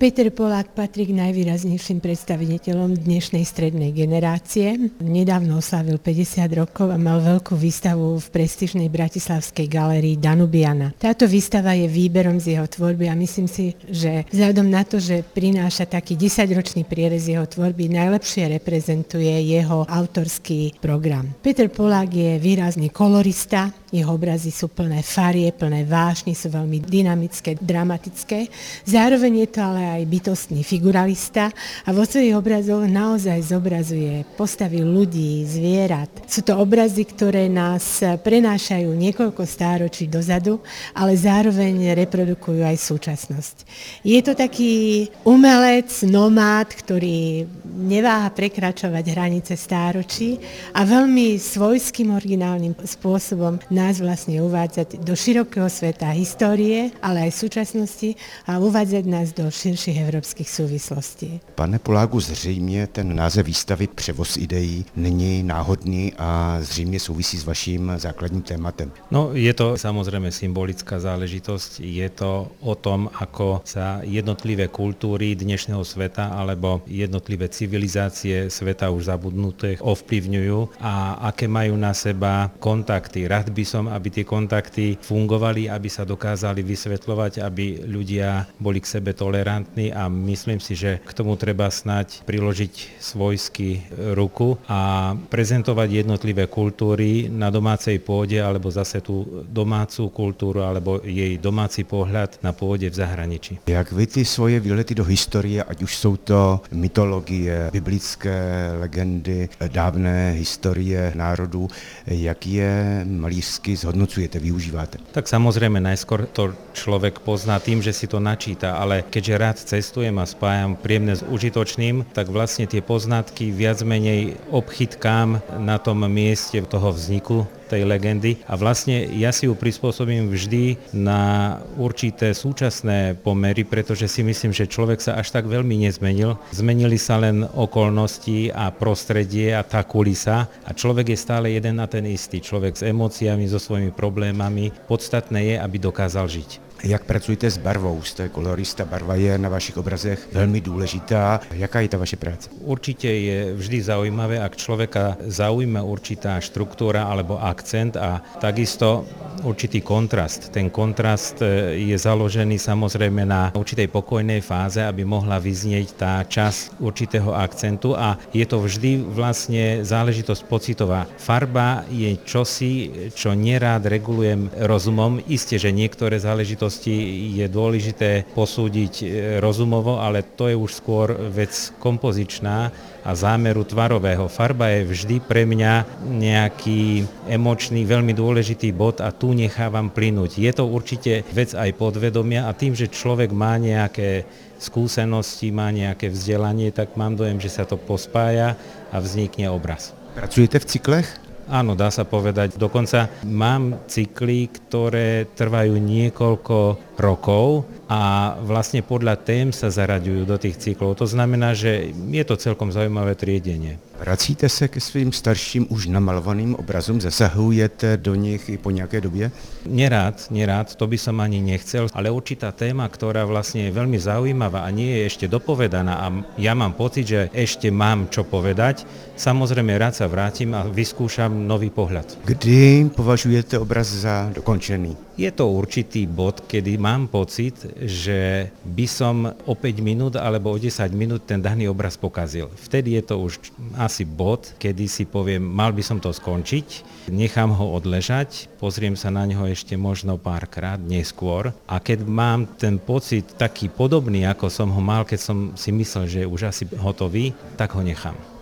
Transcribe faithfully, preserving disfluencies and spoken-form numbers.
Peter Polák patrí k najvýraznejším predstaviteľom dnešnej strednej generácie. Nedávno oslavil päťdesiat rokov a mal veľkú výstavu v prestížnej bratislavskej galérii Danubiana. Táto výstava je výberom z jeho tvorby a myslím si, že vzhľadom na to, že prináša taký desaťročný prierez jeho tvorby, najlepšie reprezentuje jeho autorský program. Peter Polák je výrazný kolorista, jeho obrazy sú plné farie, plné vášni, sú veľmi dynamické, dramatické. Zároveň je to ale aj bytostný figuralista a vo svojich obrazoch naozaj zobrazuje postavy ľudí, zvierat. Sú to obrazy, ktoré nás prenášajú niekoľko stáročí dozadu, ale zároveň reprodukujú aj súčasnosť. Je to taký umelec, nomád, ktorý neváha prekračovať hranice stáročí a veľmi svojským originálnym spôsobom nás vlastne uvádzať do širokého sveta histórie, ale aj súčasnosti a uvádzať nás do širších evropských souvislostí. Pane Poláku, zřejmě ten název výstavy Převoz ideí není náhodný a zřejmě souvisí s vaším základním tématem. No, je to samozrejme symbolická záležitosť. Je to o tom, ako sa jednotlivé kultúry dnešného sveta alebo jednotlivé civilizácie sveta už zabudnuté ovplyvňujú a aké majú na seba kontakty. Rád by som, aby tie kontakty fungovali, aby sa dokázali vysvetľovať, aby ľudia boli k sebe tolerantní a myslím si, že k tomu treba snať priložiť svojsky ruku a prezentovať jednotlivé kultúry na domácej pôde alebo zase tú domácu kultúru alebo jej domáci pohľad na pôde v zahraničí. Jak vy ty svoje výlety do historie, ať už jsou to mytologie, biblické legendy, dávné historie národů, jak je malířsky zhodnocujete, využíváte? Tak samozrejme najskôr to človek pozná tým, že si to načíta, ale keďže rád cestujem a spájam príjemné s užitočným, tak vlastne tie poznatky viac menej obchytkám na tom mieste toho vzniku tej legendy a vlastne ja si ju prispôsobím vždy na určité súčasné pomery, pretože si myslím, že človek sa až tak veľmi nezmenil. Zmenili sa len okolnosti a prostredie a tá kulisa a človek je stále jeden a ten istý. Človek s emóciami, so svojimi problémami. Podstatné je, aby dokázal žiť. Jak pracujete s barvou? Jste kolorista, barva je na vašich obrazech velmi důležitá. Jaká je ta vaše práce? Určite je vždy zaujímavé, ak človeka zaujíma určitá štruktúra alebo akcent a takisto určitý kontrast. Ten kontrast je založený samozrejme na určitej pokojnej fáze, aby mohla vyznieť tá časť určitého akcentu a je to vždy vlastne záležitosť pocitová. Farba je čosi, čo nerád regulujem rozumom. Isté, že niektoré záležitosti je dôležité posúdiť rozumovo, ale to je už skôr vec kompozičná a zámeru tvarového. Farba je vždy pre mňa nejaký emočný, veľmi dôležitý bod a tu nechávam plynúť. Je to určite vec aj podvedomia a tým, že človek má nejaké skúsenosti, má nejaké vzdelanie, tak mám dojem, že sa to pospája a vznikne obraz. Pracujete v cyklech? Áno, dá sa povedať. Dokonca mám cykly, ktoré trvajú niekoľko rokov a vlastne podľa tém sa zaraďujú do tých cyklov. To znamená, že je to celkom zaujímavé triedenie. Vracíte se ke svým starším už namalovaným obrazům? Zasahujete do nich i po nějaké době? Nerád, nerád, to by som ani nechcel, ale určitá téma, ktorá vlastne je veľmi zaujímavá a nie je ešte dopovedaná a ja mám pocit, že ešte mám čo povedať, samozrejme rád sa vrátim a vyskúšam nový pohľad. Kdy považujete obraz za dokončený? Je to určitý bod, kedy mám pocit, že by som o päť minút alebo o desať minút ten daný obraz pokazil. Vtedy je to už asi bod, kedy si poviem, mal by som to skončiť, nechám ho odležať, pozriem sa na ňo ešte možno párkrát neskôr a keď mám ten pocit taký podobný, ako som ho mal, keď som si myslel, že je už asi hotový, tak ho nechám.